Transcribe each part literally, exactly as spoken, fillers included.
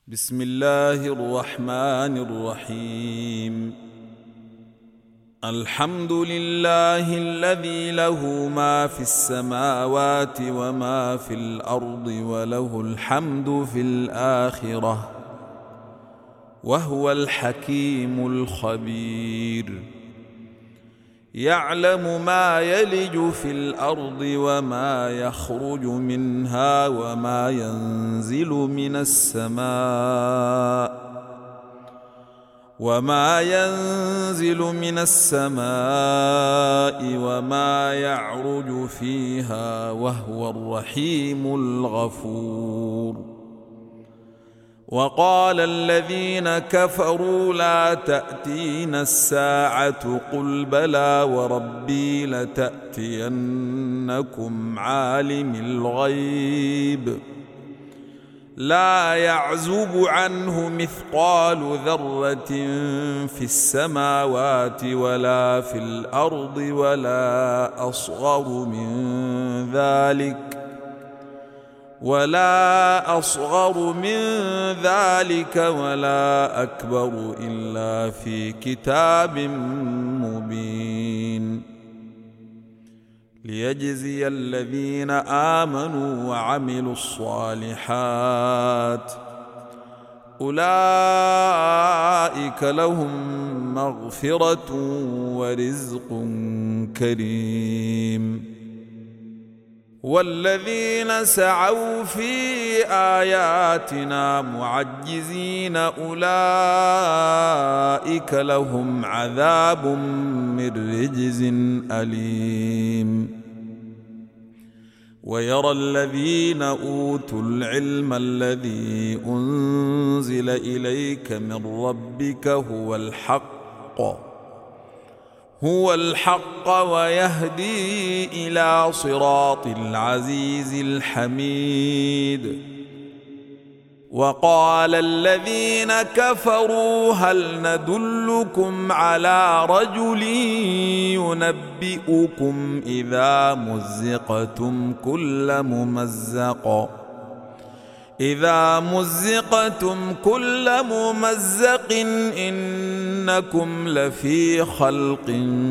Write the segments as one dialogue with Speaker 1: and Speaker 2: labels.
Speaker 1: بسم الله الرحمن الرحيم. الحمد لله الذي له ما في السماوات وما في الأرض وله الحمد في الآخرة وهو الحكيم الخبير. يعلم ما يلج في الأرض وما يخرج منها وما ينزل من السماء وما ينزل من السماء وما يعرج فيها وهو الرحيم الغفور. وقال الذين كفروا لا تأتينا الساعة قل بلى وربي لتأتينكم عالم الغيب لا يعزب عنه مثقال ذرة في السماوات ولا في الأرض ولا أصغر من ذلك ولا أصغر من ذلك ولا أكبر إلا في كتاب مبين. ليجزي الذين آمنوا وعملوا الصالحات أولئك لهم مغفرة ورزق كريم. والذين سعوا في آياتنا معجزين أولئك لهم عذاب من رجز أليم. ويرى الذين أوتوا العلم الذي أنزل إليك من ربك هو الحق هو الحق ويهدي إلى صراط العزيز الحميد. وقال الذين كفروا هل ندلكم على رجل ينبئكم إذا مزقتم كل ممزق إذا مزقتم كل ممزق إنكم لفي خلق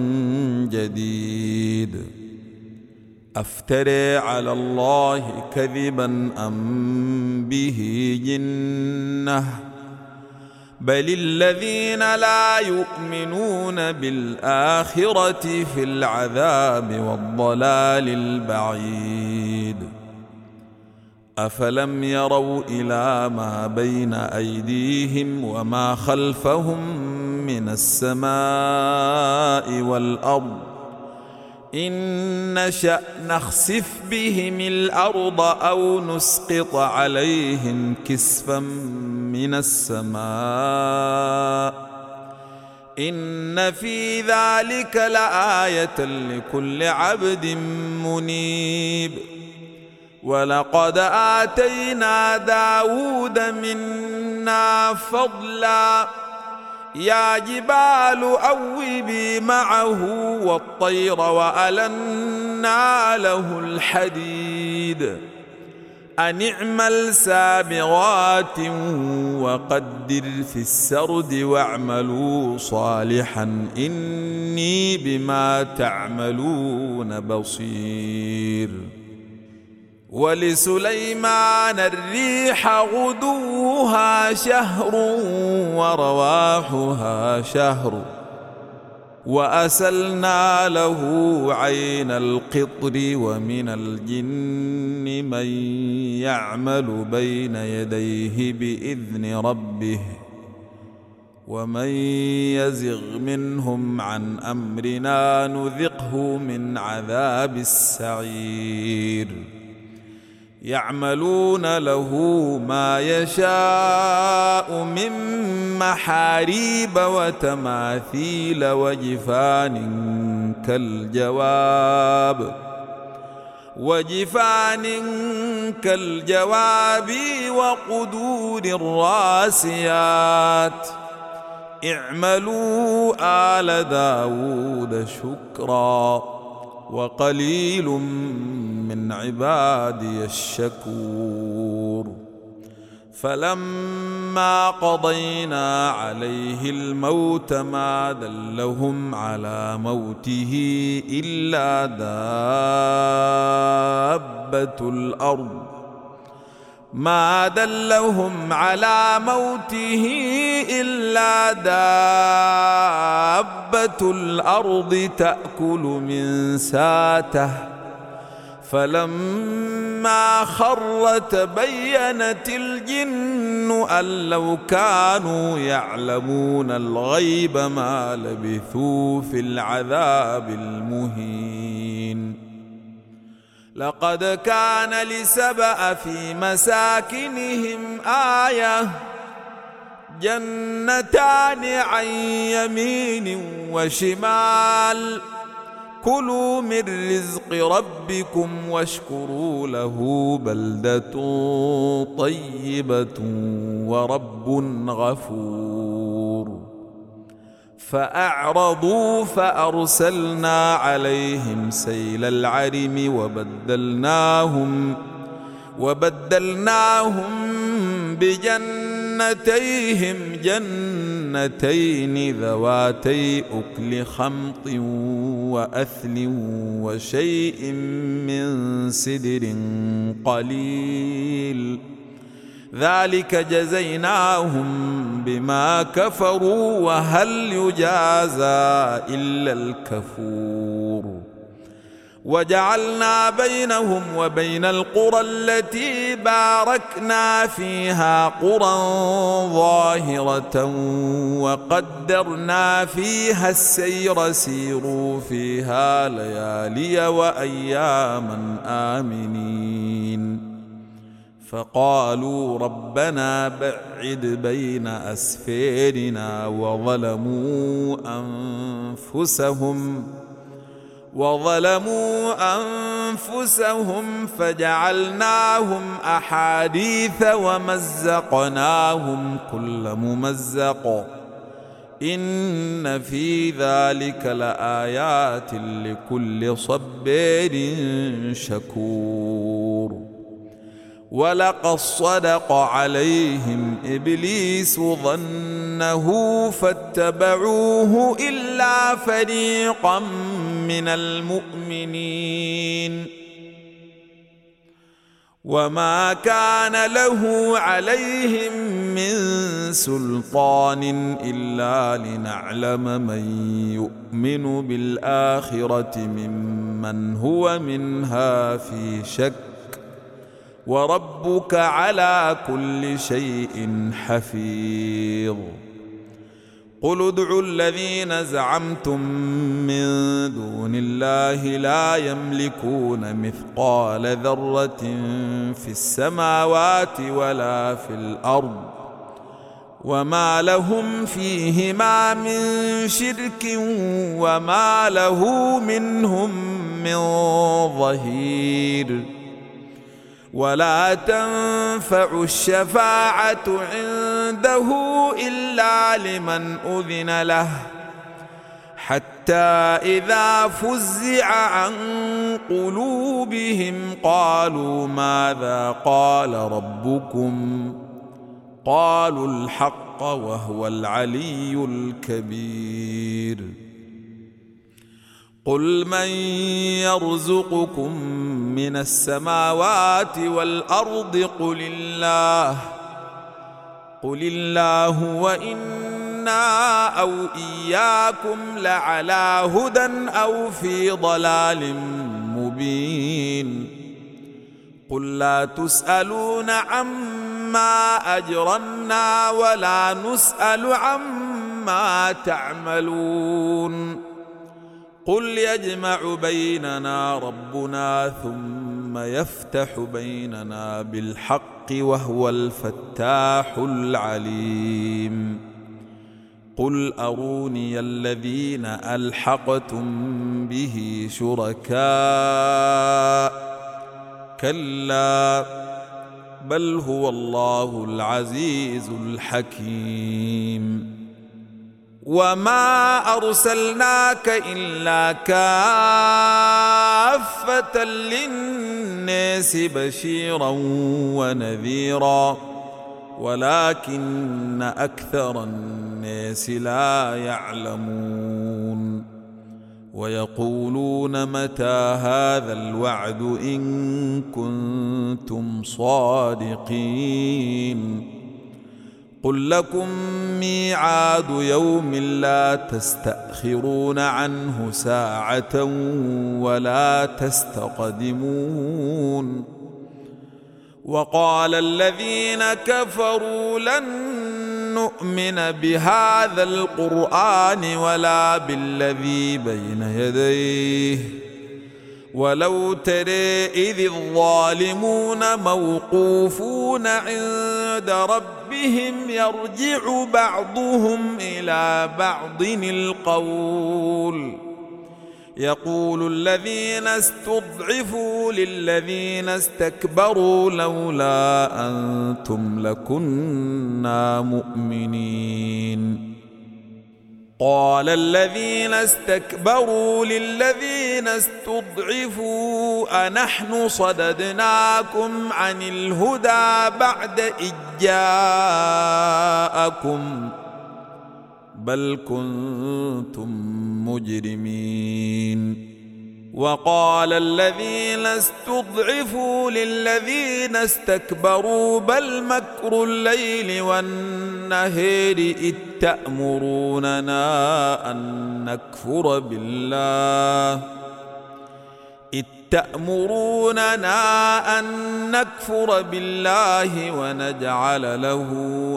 Speaker 1: جديد. أفتري على الله كذبا أم به جنة بل الذين لا يؤمنون بالآخرة في العذاب والضلال البعيد. أفلم يروا إلى ما بين أيديهم وما خلفهم من السماء والأرض إن نشأ نخسف بهم الأرض أو نسقط عليهم كسفا من السماء إن في ذلك لآية لكل عبد منيب. ولقد آتينا داود منا فضلا يا جبال أوبي معه والطير وألنا له الحديد أن اعمل سابغات وقدر في السرد واعملوا صالحا إني بما تعملون بصير. ولسليمان الريح غدوها شهر ورواحها شهر وأسلنا له عين القطر ومن الجن من يعمل بين يديه بإذن ربه ومن يزغ منهم عن أمرنا نذقه من عذاب السعير. يعملون له ما يشاء من محاريب وتماثيل وجفان كالجواب وجفان كالجواب وقدور الراسيات اعملوا آل داود شكرا وقليل من عبادي الشكور فلما قضينا عليه الموت ما دلهم على موته إلا دابة الأرض ما دلهم على موته إلا دابة الأرض تأكل من ساته فلما خر تبينت الجن أن لو كانوا يعلمون الغيب ما لبثوا في العذاب المهين. لقد كان لسبأ في مساكنهم آية جنتان عن يمين وشمال كلوا من رزق ربكم واشكروا له بلدة طيبة ورب غفور. فأعرضوا فأرسلنا عليهم سيل العرم وبدلناهم وبدلناهم بجنتيهم جنتين ذواتي أكل خمط وأثل وشيء من سدر قليل ذلك جزيناهم بما كفروا وهل يجازى إلا الكفور. وجعلنا بينهم وبين القرى التي باركنا فيها قرى ظاهرة وقدرنا فيها السير سيروا فيها ليالي وأياما آمنين. فقالوا ربنا بعد بين أسفارنا وظلموا أنفسهم وظلموا أنفسهم فجعلناهم أحاديث ومزقناهم كل ممزق إن في ذلك لآيات لكل صبار شكور. ولقد صدق عليهم إبليس ظنه فاتبعوه إلا فريقا من المؤمنين وما كان له عليهم من سلطان إلا لنعلم من يؤمن بالآخرة ممن هو منها في شك وربك على كل شيء حفيظ. قل ادعوا الذين زعمتم من دون الله لا يملكون مثقال ذرة في السماوات ولا في الأرض وما لهم فيهما من شرك وما له منهم من ظهير. ولا تنفع الشفاعة عنده إلا لمن أذن له حتى إذا فزع عن قلوبهم قالوا ماذا قال ربكم قالوا الحق وهو العلي الكبير. قل من يرزقكم من السماوات والأرض قل الله قل الله وإنا أو إياكم لعلى هدى أو في ضلال مبين. قل لا تسألون عما أجرمنا ولا نسأل عما تعملون. قل يجمع بيننا ربنا ثم يفتح بيننا بالحق وهو الفتاح العليم. قل أروني الذين ألحقتم به شركاء كلا بل هو الله العزيز الحكيم. وما أرسلناك إلا كافة للناس بشيرا ونذيرا ولكن أكثر الناس لا يعلمون ويقولون متى هذا الوعد إن كنتم صادقين قل لكم ميعاد يوم لا تستأخرون عنه ساعة ولا تستقدمون وقال الذين كفروا لن نؤمن بهذا القرآن ولا بالذي بين يديه ولو ترى إذ الظالمون موقوفون عند ربهم يرجع بعضهم إلى بعض القول يقول الذين استضعفوا للذين استكبروا لولا أنتم لكنا مؤمنين قال الذين استكبروا للذين استضعفوا أنحن صددناكم عن الهدى بعد إذ جاءكم بل كنتم مجرمين وقال الذين استضعفوا للذين استكبروا بل مكر الليل والنهار إذ تأمروننا أن نكفر بالله إذ تأمروننا أن نكفر بالله ونجعل له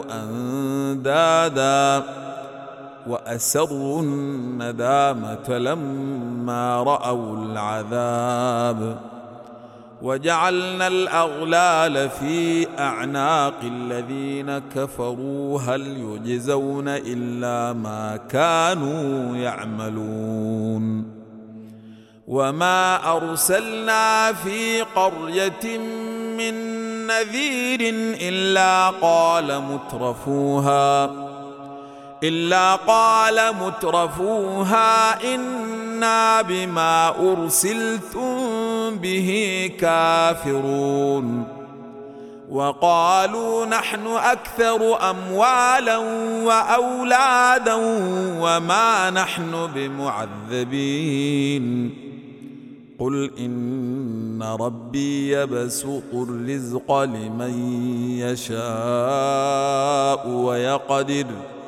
Speaker 1: أندادا وأسروا الندامة لما رأوا العذاب وجعلنا الأغلال في أعناق الذين كفروا هل يجزون إلا ما كانوا يعملون وما أرسلنا في قرية من نذير إلا قال مترفوها إلا قال مترفوها إنا بما أرسلتم به كافرون وقالوا نحن أكثر أموالا وأولادا وما نحن بمعذبين قل إن ربي يبسط الرزق لمن يشاء ويقدر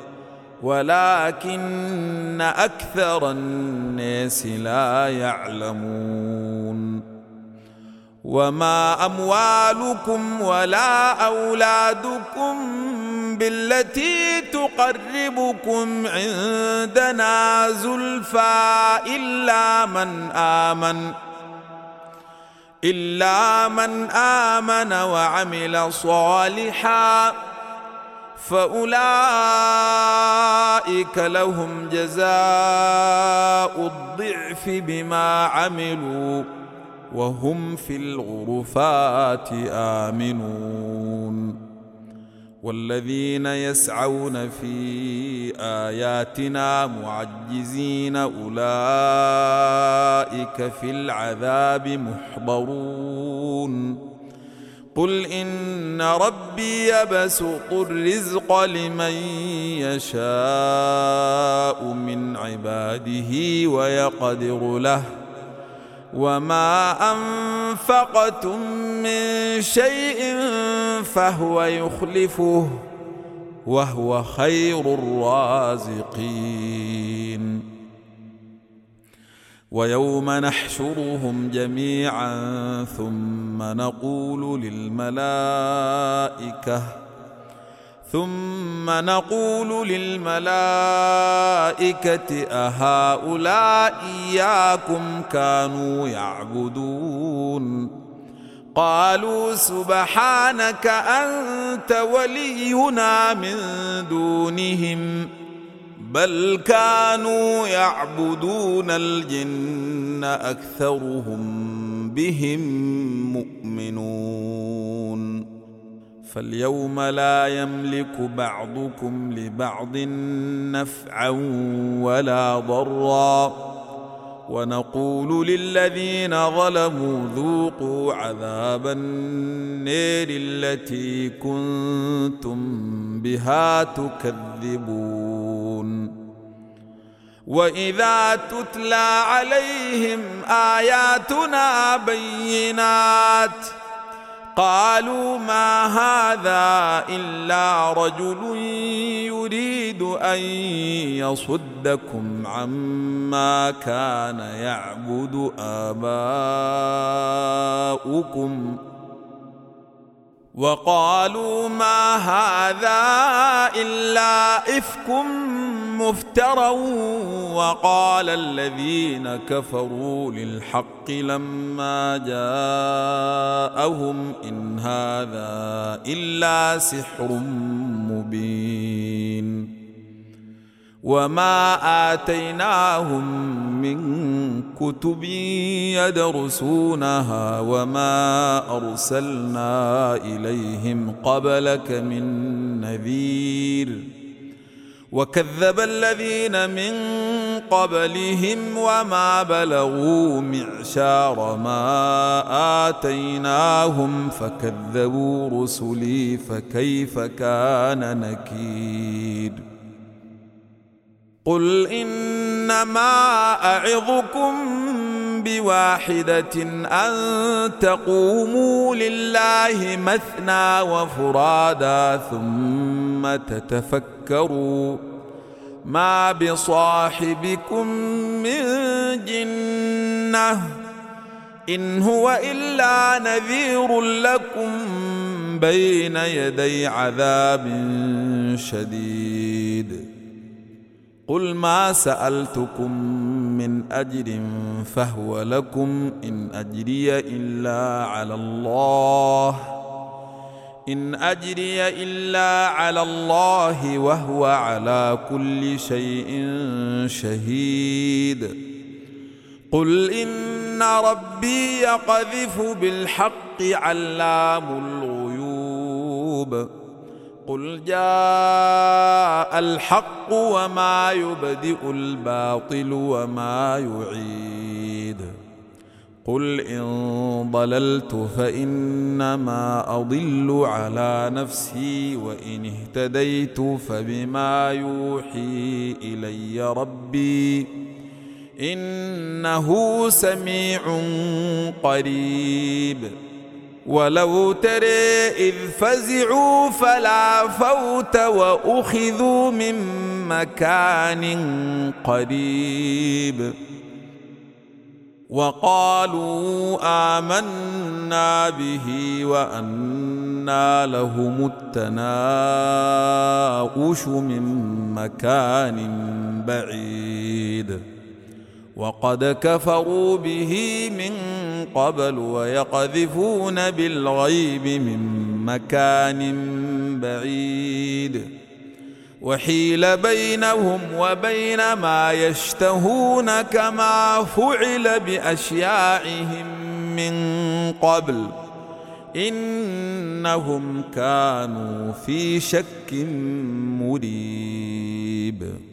Speaker 1: ولكن أكثر الناس لا يعلمون وما أموالكم ولا أولادكم بالتي تقربكم عندنا زلفى إلا من آمن إلا من آمن وعمل صالحا فأولئك لهم جزاء الضعف بما عملوا وهم في الغرفات آمنون والذين يسعون في آياتنا معجزين أولئك في العذاب محضرون قل إن ربي يبسط الرزق لمن يشاء من عباده ويقدر له وما أنفقتم من شيء فهو يخلفه وهو خير الرازقين ويوم نحشرهم جميعا ثم نقول للملائكة ثم نقول للملائكة أهؤلاء إياكم كانوا يعبدون قالوا سبحانك أنت ولينا من دونهم بل كانوا يعبدون الجن أكثرهم بهم مؤمنون فاليوم لا يملك بعضكم لبعض نفعا ولا ضرا ونقول للذين ظلموا ذوقوا عذاب النار التي كنتم بها تكذبون وإذا تتلى عليهم آياتنا بينات قالوا ما هذا إلا رجل يريد أن يصدكم عما كان يعبد آباؤكم وقالوا ما هذا إلا إفك مفترى وقال الذين كفروا للحق لما جاءهم إن هذا إلا سحر مبين وما آتيناهم من كتب يدرسونها وما أرسلنا إليهم قبلك من نذير وكذب الذين من قبلهم وما بلغوا معشار ما آتيناهم فكذبوا رسلي فكيف كان نكير قل إنما أعظكم بواحدة أن تقوموا لله مثنى وفرادا ثم تتفكروا ما بصاحبكم من جنة إن هو إلا نذير لكم بين يدي عذاب شديد قل ما سألتكم من أجر فهو لكم إن أجري إلا على الله إن أجري إلا على الله وهو على كل شيء شهيد قل إن ربي يقذف بالحق علام الغيوب قل جاء الحق وما يبدئ الباطل وما يعيد قل إن ضللت فإنما أضل على نفسي وإن اهتديت فبما يوحي إلي ربي إنه سميع قريب ولو ترى إذ فزعوا فلا فوت وأخذوا من مكان قريب وقالوا آمنا به وأنى لهم التناؤش من مكان بعيد وقد كفروا به من قبل ويقذفون بالغيب من مكان بعيد وحيل بينهم وبين ما يشتهون كما فعل بأشياعهم من قبل إنهم كانوا في شك مريب.